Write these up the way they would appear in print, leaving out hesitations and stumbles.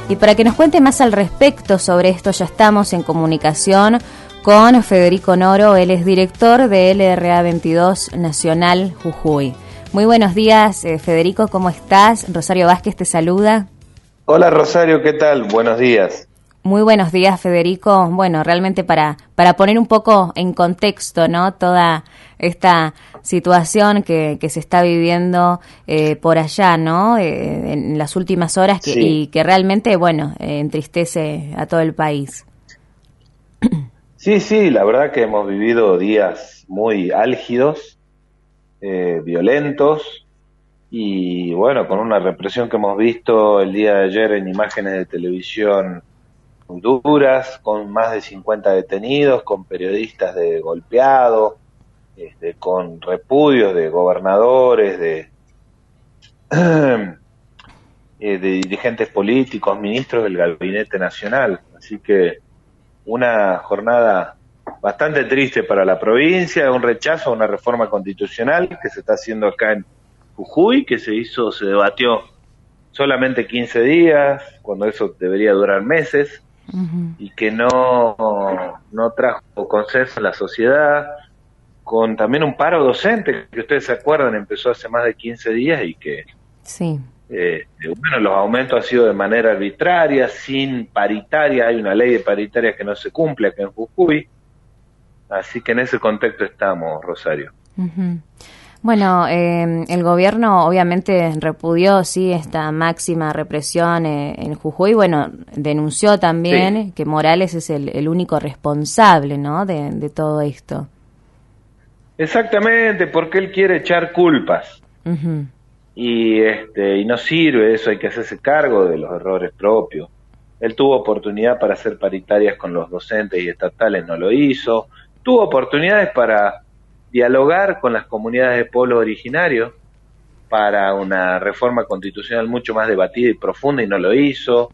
Y para que nos cuente más al respecto sobre esto, ya estamos en comunicación con Federico Noro. Él es director de LRA 22 Nacional Jujuy. Muy buenos días, Federico, ¿cómo estás? Rosario Vázquez te saluda. Hola Rosario, ¿qué tal? Buenos días. Muy buenos días, Federico. Bueno, realmente para poner un poco en contexto, ¿no? Toda esta situación que se está viviendo por allá, ¿no? En las últimas horas Sí. Y que realmente, bueno, entristece a todo el país. Sí, la verdad que hemos vivido días muy álgidos, violentos y bueno, con una represión que hemos visto el día de ayer en imágenes de televisión muy duras, con más de 50 detenidos, con periodistas golpeados, con repudios de gobernadores, de dirigentes políticos, ministros del Gabinete Nacional. Así que una jornada bastante triste para la provincia, un rechazo a una reforma constitucional que se está haciendo acá en Jujuy, que se debatió solamente 15 días, cuando eso debería durar meses, y que no trajo consenso en la sociedad, con también un paro docente, que ustedes se acuerdan, empezó hace más de 15 días y que Sí. bueno, los aumentos han sido de manera arbitraria, sin paritaria, hay una ley de paritaria que no se cumple acá en Jujuy, así que en ese contexto estamos, Rosario. Uh-huh. Bueno, el gobierno obviamente repudió, sí, esta máxima represión en Jujuy. Bueno, denunció también que Morales es el único responsable, ¿no? De todo esto. Exactamente, porque él quiere echar culpas. Uh-huh. Y no sirve eso, hay que hacerse cargo de los errores propios. Él tuvo oportunidad para hacer paritarias con los docentes y estatales, no lo hizo. Tuvo oportunidades para dialogar con las comunidades de pueblos originarios para una reforma constitucional mucho más debatida y profunda y no lo hizo.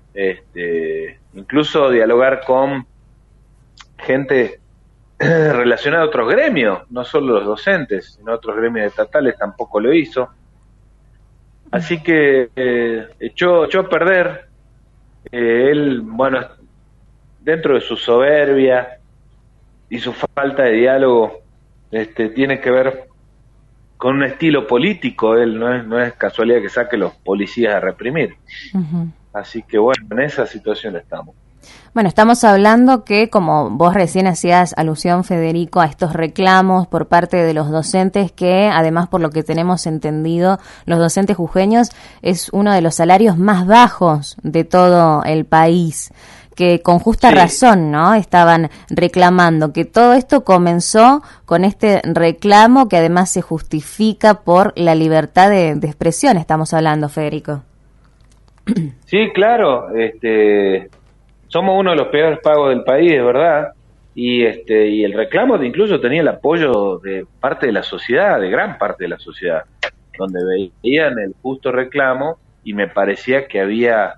Incluso dialogar con gente relacionada a otros gremios, no solo los docentes, sino otros gremios estatales, tampoco lo hizo. Así que echó a perder. Él, bueno, dentro de su soberbia y su falta de diálogo, tiene que ver con un estilo político. Él no es casualidad que saque los policías a reprimir. Uh-huh. Así que bueno, en esa situación estamos. Bueno, estamos hablando que, como vos recién hacías alusión, Federico, a estos reclamos por parte de los docentes, que además, por lo que tenemos entendido, los docentes jujeños es uno de los salarios más bajos de todo el país, que con justa razón, ¿no?, estaban reclamando, que todo esto comenzó con este reclamo que además se justifica por la libertad de expresión, estamos hablando, Federico. Sí, claro, somos uno de los peores pagos del país, es verdad, y el reclamo incluso tenía el apoyo de parte de la sociedad, de gran parte de la sociedad, donde veían el justo reclamo y me parecía que había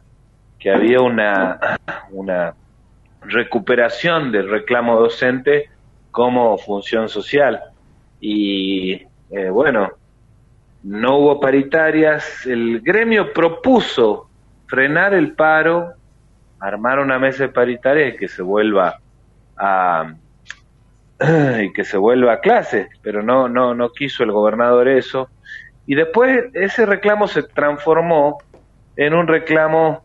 una recuperación del reclamo docente como función social. Y bueno, no hubo paritarias, el gremio propuso frenar el paro, armar una mesa de paritarias y que se vuelva a clases, pero no quiso el gobernador eso, y después ese reclamo se transformó en un reclamo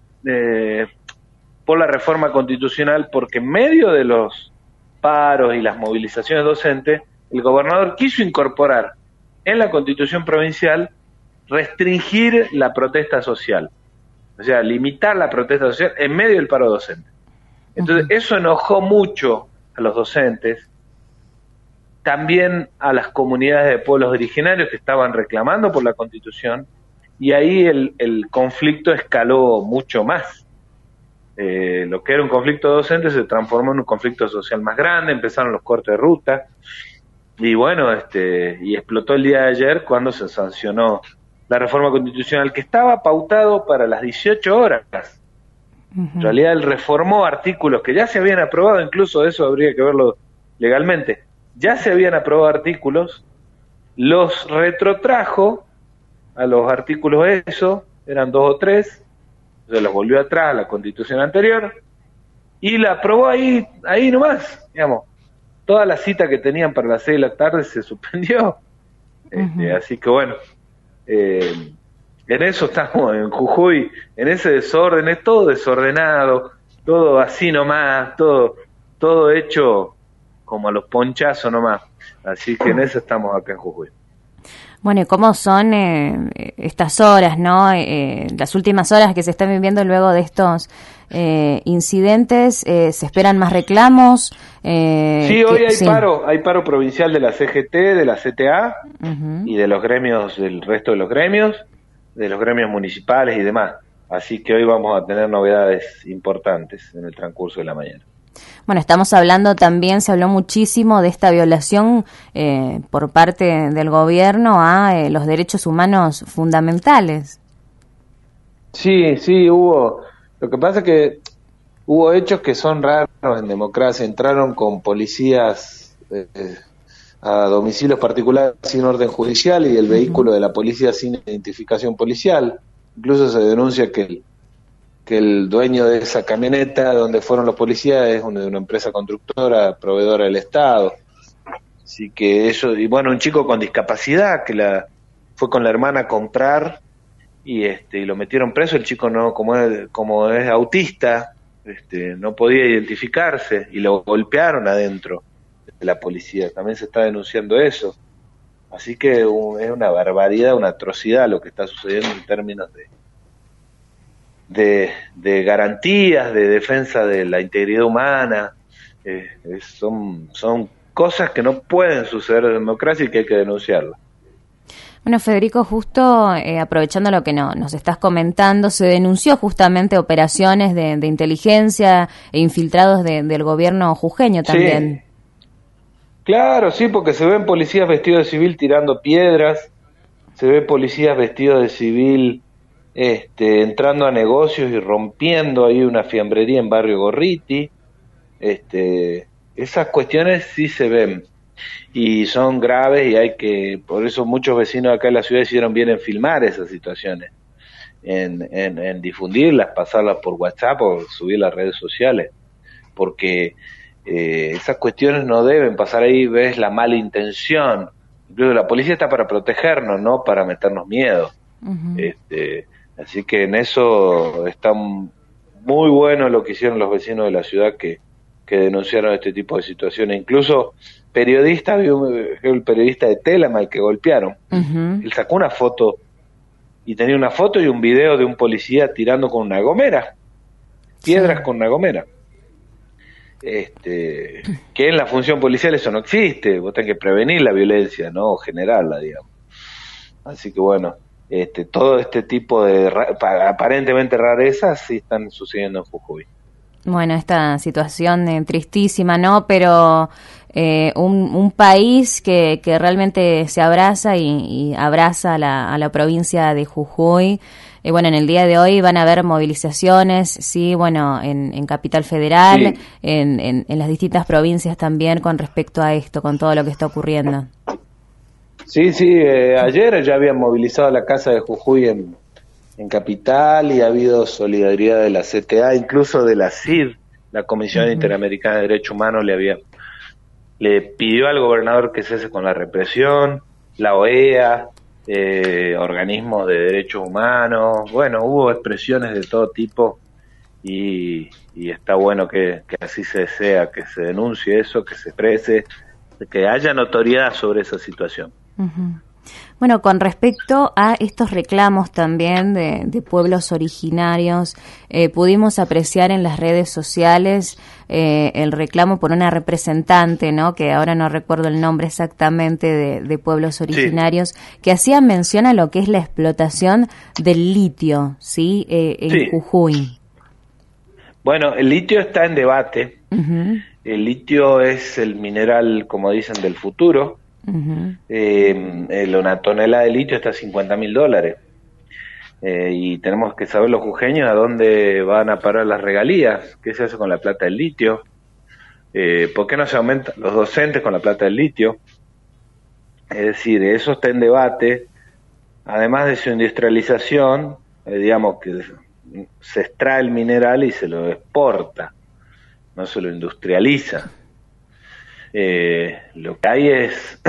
por la reforma constitucional, porque en medio de los paros y las movilizaciones docentes, el gobernador quiso incorporar en la constitución provincial restringir la protesta social, o sea, limitar la protesta social en medio del paro docente. Entonces, eso enojó mucho a los docentes, también a las comunidades de pueblos originarios que estaban reclamando por la Constitución, y ahí el conflicto escaló mucho más. Lo que era un conflicto docente se transformó en un conflicto social más grande, empezaron los cortes de ruta, y bueno, y explotó el día de ayer cuando se sancionó la reforma constitucional, que estaba pautado para las 18 horas. En realidad él reformó artículos que ya se habían aprobado, incluso eso habría que verlo legalmente, ya se habían aprobado artículos, los retrotrajo a los artículos eran 2 o 3, Entonces los volvió atrás a la constitución anterior y la aprobó ahí nomás, digamos. Toda la cita que tenían para las 6 de la tarde se suspendió. Así que bueno, en eso estamos en Jujuy, en ese desorden, es todo desordenado, todo así nomás, todo hecho como a los ponchazos nomás. Así que en eso estamos acá en Jujuy. Bueno, ¿y cómo son estas horas, no? Las últimas horas que se están viviendo luego de estos incidentes, ¿se esperan más reclamos? Sí, hoy hay paro provincial de la CGT, de la CTA y de los gremios, del resto de los gremios municipales y demás. Así que hoy vamos a tener novedades importantes en el transcurso de la mañana. Bueno, estamos hablando también, se habló muchísimo de esta violación por parte del gobierno a los derechos humanos fundamentales. Sí, hubo. Lo que pasa es que hubo hechos que son raros en democracia. Entraron con policías a domicilios particulares sin orden judicial y el vehículo de la policía sin identificación policial. Incluso se denuncia que el dueño de esa camioneta donde fueron los policías es de una empresa constructora, proveedora del Estado. Así que eso, y bueno, un chico con discapacidad que fue con la hermana a comprar y lo metieron preso. El chico no, como es autista, no podía identificarse y lo golpearon adentro de la policía. También se está denunciando eso. Así que es una barbaridad, una atrocidad lo que está sucediendo en términos de garantías, de defensa de la integridad humana. Son cosas que no pueden suceder en democracia y que hay que denunciarlas. Bueno, Federico, justo aprovechando lo que nos estás comentando, se denunció justamente operaciones de inteligencia e infiltrados del gobierno jujeño también. Sí. Claro, sí, porque se ven policías vestidos de civil tirando piedras, se ven policías vestidos de civil entrando a negocios y rompiendo ahí una fiambrería en Barrio Gorriti. Esas cuestiones sí se ven y son graves y por eso muchos vecinos acá en la ciudad hicieron bien en filmar esas situaciones, en difundirlas, pasarlas por WhatsApp o subir a las redes sociales, porque esas cuestiones no deben pasar ahí. Ves la mala intención. Incluso la policía está para protegernos, no para meternos miedo. Así que en eso está muy bueno lo que hicieron los vecinos de la ciudad que denunciaron este tipo de situaciones. Incluso periodistas, el periodista de Telama, el que golpearon, él sacó una foto y tenía una foto y un video de un policía tirando con una gomera, piedras con una gomera. Que en la función policial eso no existe, vos tenés que prevenir la violencia, no generarla, digamos. Así que bueno, todo este tipo de aparentemente rarezas sí están sucediendo en Jujuy. Bueno, esta situación tristísima, ¿no? Pero un país que realmente se abraza y abraza a la provincia de Jujuy. Bueno, en el día de hoy van a haber movilizaciones, sí, bueno, en Capital Federal, sí. en las distintas provincias también con respecto a esto, con todo lo que está ocurriendo. Sí, ayer ya habían movilizado la Casa de Jujuy en Capital y ha habido solidaridad de la CTA, incluso de la CID, la Comisión Interamericana de Derechos Humanos le pidió al gobernador que cese con la represión, la OEA, organismos de derechos humanos. Bueno, hubo expresiones de todo tipo y está bueno que así sea, que se denuncie eso, que se exprese, que haya notoriedad sobre esa situación. Bueno, con respecto a estos reclamos también de pueblos originarios, pudimos apreciar en las redes sociales el reclamo por una representante, ¿no? Que ahora no recuerdo el nombre exactamente de pueblos originarios, sí. Que hacía mención a lo que es la explotación del litio, ¿sí? En Jujuy. Bueno, el litio está en debate. El litio es el mineral, como dicen, del futuro. Una tonelada de litio está a $50.000 y tenemos que saber los jujeños a dónde van a parar las regalías, qué se hace con la plata del litio, por qué no se aumentan los docentes con la plata del litio. Es decir, eso está en debate, además de su industrialización, digamos que se extrae el mineral y se lo exporta, no se lo industrializa. Lo que hay es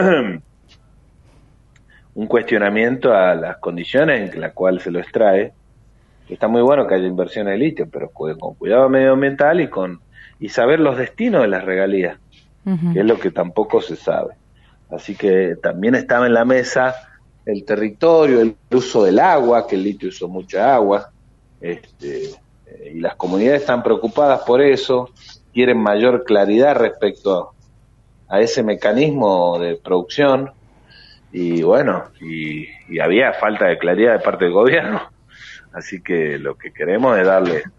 un cuestionamiento a las condiciones en las cuales se lo extrae. Está muy bueno que haya inversión en litio, pero con cuidado medioambiental y saber los destinos de las regalías, que es lo que tampoco se sabe. Así que también estaba en la mesa el territorio, el uso del agua, que el litio usó mucha agua, y las comunidades están preocupadas por eso, quieren mayor claridad respecto a ese mecanismo de producción, y bueno, y había falta de claridad de parte del gobierno, así que lo que queremos es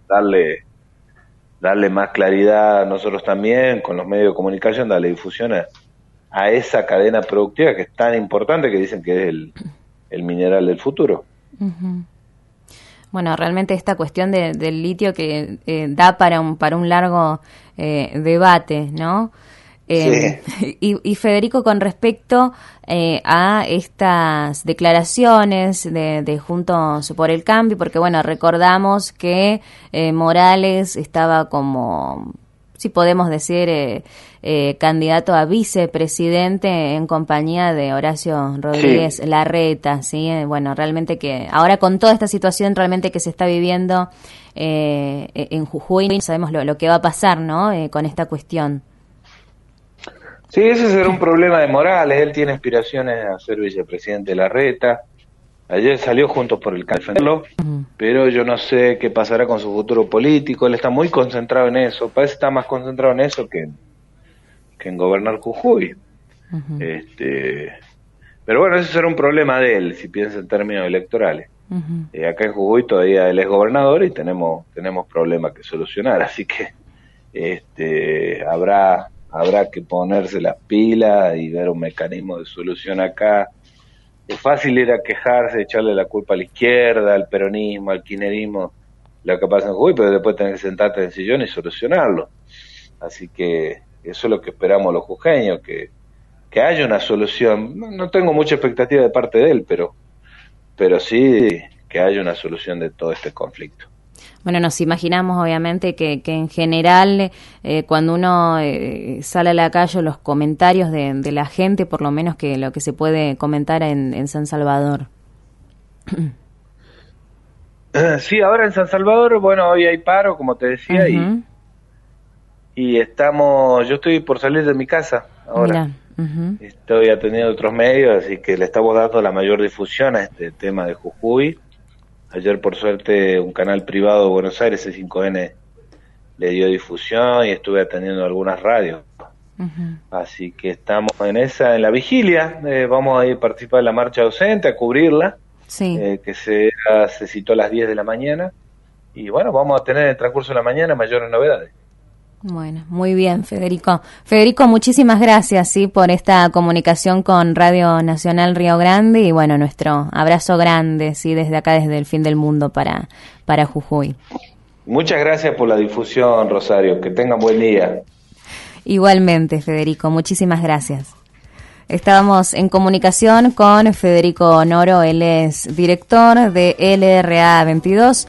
darle más claridad nosotros también, con los medios de comunicación, darle difusión a esa cadena productiva que es tan importante, que dicen que es el mineral del futuro. Bueno, realmente esta cuestión del litio que da para un largo debate, ¿no? Sí. Y Federico, con respecto a estas declaraciones de Juntos por el Cambio, porque bueno, recordamos que Morales estaba como, si podemos decir, candidato a vicepresidente en compañía de Horacio Rodríguez Larreta, ¿sí? Bueno, realmente que ahora con toda esta situación realmente que se está viviendo en Jujuy, sabemos lo que va a pasar, ¿no? Con esta cuestión. Sí, ese será un problema de Morales. Él tiene aspiraciones a ser vicepresidente de Larreta. Ayer salió Juntos por el Cambio, pero yo no sé qué pasará con su futuro político. Él está muy concentrado en eso. Parece estar más concentrado en eso que en gobernar Jujuy. Pero bueno, ese será un problema de él, si piensa en términos electorales. Acá en Jujuy todavía él es gobernador y tenemos problemas que solucionar. Así que habrá que ponerse las pilas y ver un mecanismo de solución acá. Es fácil ir a quejarse, echarle la culpa a la izquierda, al peronismo, al kirchnerismo, lo que pasa en Jujuy, pero después tenés que sentarte en el sillón y solucionarlo. Así que eso es lo que esperamos los jujeños, que haya una solución. No tengo mucha expectativa de parte de él, pero sí que haya una solución de todo este conflicto. Bueno, nos imaginamos obviamente que en general cuando uno sale a la calle, los comentarios de la gente, por lo menos que lo que se puede comentar en San Salvador. Sí, ahora en San Salvador, bueno, hoy hay paro, como te decía, y yo estoy por salir de mi casa ahora. Estoy atendiendo otros medios, así que le estamos dando la mayor difusión a este tema de Jujuy. Ayer, por suerte, un canal privado de Buenos Aires, C5N, le dio difusión y estuve atendiendo algunas radios. Así que estamos en la vigilia. Vamos a ir a participar en la marcha docente, a cubrirla, que se citó a las 10 de la mañana. Y bueno, vamos a tener en el transcurso de la mañana mayores novedades. Bueno, muy bien, Federico. Federico, muchísimas gracias, sí, por esta comunicación con Radio Nacional Río Grande y bueno, nuestro abrazo grande, sí, desde acá, desde el fin del mundo para Jujuy. Muchas gracias por la difusión, Rosario. Que tengan buen día. Igualmente, Federico, muchísimas gracias. Estábamos en comunicación con Federico Noro, él es director de LRA 22.